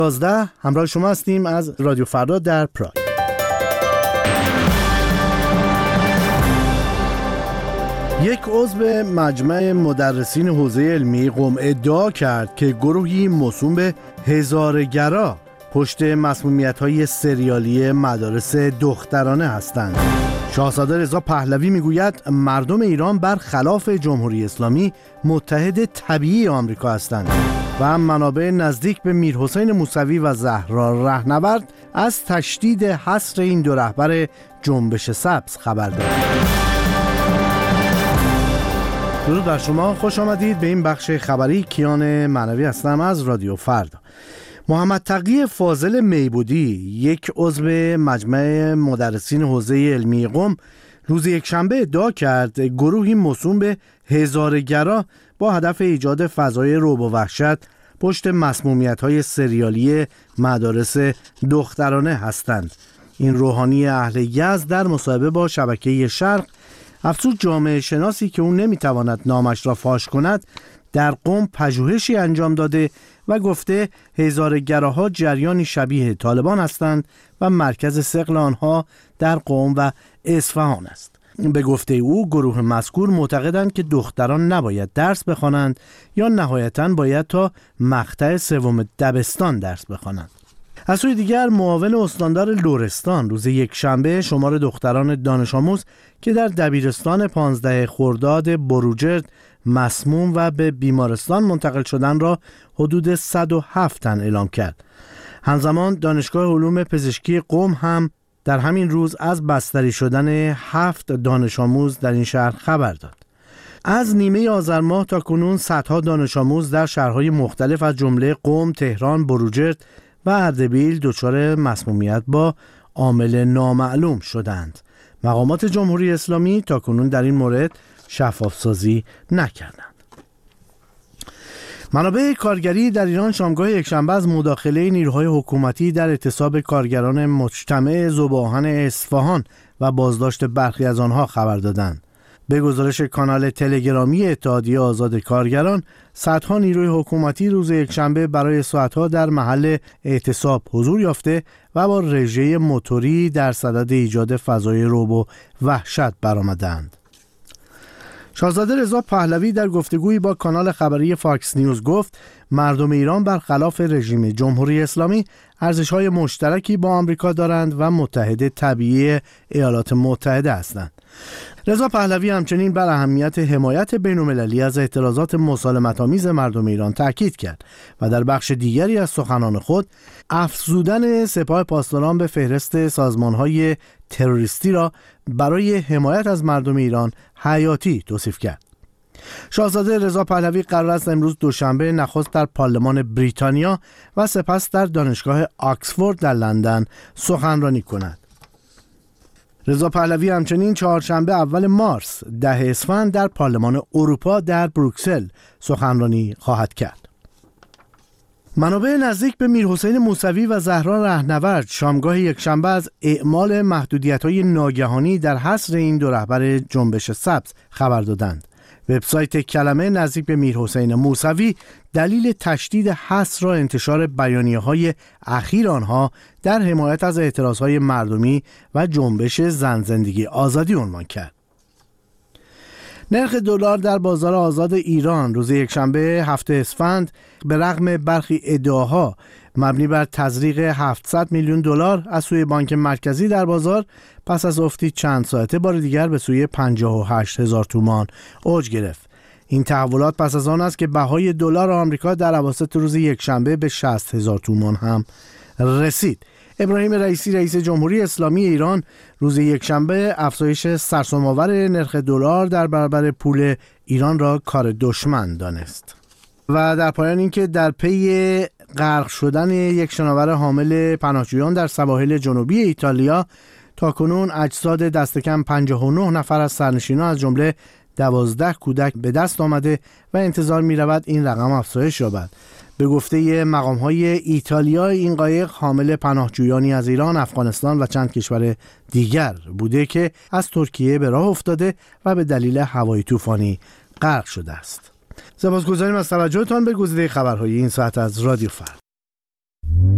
11 همراه شما هستیم از رادیو فردا در پراگ. یک عضو مجمع مدرسین حوزه علمی قم ادعا کرد که گروهی موسوم به هزاره‌گرا پشت مسمومیت‌های سریالی مدارس دخترانه هستند. شاهزاده رضا پهلوی میگوید مردم ایران برخلاف جمهوری اسلامی متحد طبیعی آمریکا هستند و منابع نزدیک به میرحسین موسوی و زهرا رهنورد از تشدید حصر این دو رهبر جنبش سبز خبر دادند. درود بر شما، خوش آمدید به این بخش خبری. کیان معنوی هستم از رادیو فردا. محمد تقی فاضل میبودی، یک عضو مجمع مدرسین حوزه علمی قم، روز یکشنبه ادعا کرد گروهی موسوم به هزاره‌گرا با هدف ایجاد فضای رعب و وحشت پشت مسمومیت‌های سریالی مدارس دخترانه هستند. این روحانی اهل یزد در مصاحبه با شبکه شرق افزود جامعه شناسی که اون نمیتواند نامش را فاش کند در قم پژوهشی انجام داده و گفته هزاره‌گراها جریانی شبیه طالبان هستند و مرکز ثقل آنها در قم و اصفهان است. به گفته او گروه مذکور معتقدند که دختران نباید درس بخوانند یا نهایتاً باید تا مقطع سوم دبستان درس بخوانند. از سوی دیگر معاون استاندار لرستان روز یکشنبه شمار دختران دانش آموز که در دبیرستان 15 خرداد بروجرد مسموم و به بیمارستان منتقل شدن را حدود 107 تن اعلام کرد. همزمان دانشگاه علوم پزشکی قم هم در همین روز از بستری شدن 7 دانش آموز در این شهر خبر داد. از نیمه آذر ماه تا کنون صدها دانش آموز در شهرهای مختلف از جمله قم، تهران، بروجرد و اردبیل دچار مسمومیت با عامل نامعلوم شدند. مقامات جمهوری اسلامی تاکنون در این مورد شفاف‌سازی نکردند. منابع کارگری در ایران شامگاه یکشنبه از مداخله نیروهای حکومتی در اعتصاب کارگران مجتمع ذوب‌آهن اصفهان و بازداشت برخی از آنها خبر دادند. به گزارش کانال تلگرامی اتحادیه آزاد کارگران، صدها نیروی حکومتی روز یکشنبه برای ساعتها در محل اعتصاب حضور یافته و با رژه موتوری در صدد ایجاد فضای رعب و وحشت برآمدند. شاهزاده رضا پهلوی در گفتگویی با کانال خبری فاکس نیوز گفت مردم ایران برخلاف رژیم جمهوری اسلامی ارزش‌های مشترکی با آمریکا دارند و متحد طبیعی ایالات متحده هستند. رضا پهلوی همچنین بر اهمیت حمایت بین‌المللی از اعتراضات مسالمت‌آمیز مردم ایران تاکید کرد و در بخش دیگری از سخنان خود افزودن سپاه پاسداران به فهرست سازمان‌های تروریستی را برای حمایت از مردم ایران حیاتی توصیف کرد. شاهزاده رضا پهلوی قرار است امروز دوشنبه نخست در پارلمان بریتانیا و سپس در دانشگاه آکسفورد در لندن سخنرانی کند. رضا پهلوی همچنین چهارشنبه اول مارس 10 اسفند در پارلمان اروپا در بروکسل سخنرانی خواهد کرد. منابع نزدیک به میرحسین موسوی و زهرا رهنورد شامگاه یکشنبه از اعمال محدودیت‌های ناگهانی در حصر این دو رهبر جنبش سبز خبر دادند. وبسایت کلمه نزدیک به میرحسین موسوی دلیل تشدید حصر را انتشار بیانیه‌های اخیر آنها در حمایت از اعتراضهای مردمی و جنبش زن زندگی آزادی عنوان کرد. نرخ دلار در بازار آزاد ایران روز یکشنبه 7 اسفند به رغم برخی ادعاها مبنی بر تزریق 700 میلیون دلار از سوی بانک مرکزی در بازار پس از افتی چند ساعته بار دیگر به سوی 58,000 تومان اوج گرفت. این تحولات پس از آن است که بهای دلار آمریکا در اواسط روز یکشنبه به 60,000 تومان هم رسید. ابراهیم رئیسی رئیس جمهوری اسلامی ایران روز یکشنبه افزایش سرسام‌آور نرخ دلار در برابر پول ایران را کار دشمن دانست. و در پایان اینکه در پی غرق شدن یک شناور حامل پناهجویان در سواحل جنوبی ایتالیا تاکنون اجساد دست کم 59 نفر از سرنشینان از جمله 12 کودک به دست آمده و انتظار می رود این رقم افزایش یابد. به گفته مقام‌های ایتالیا این قایق حامل پناهجویانی از ایران، افغانستان و چند کشور دیگر بوده که از ترکیه به راه افتاده و به دلیل هوای طوفانی غرق شده است. سپاسگزاریم از توجهتان به گزیده خبرهای این ساعت از رادیو فردا.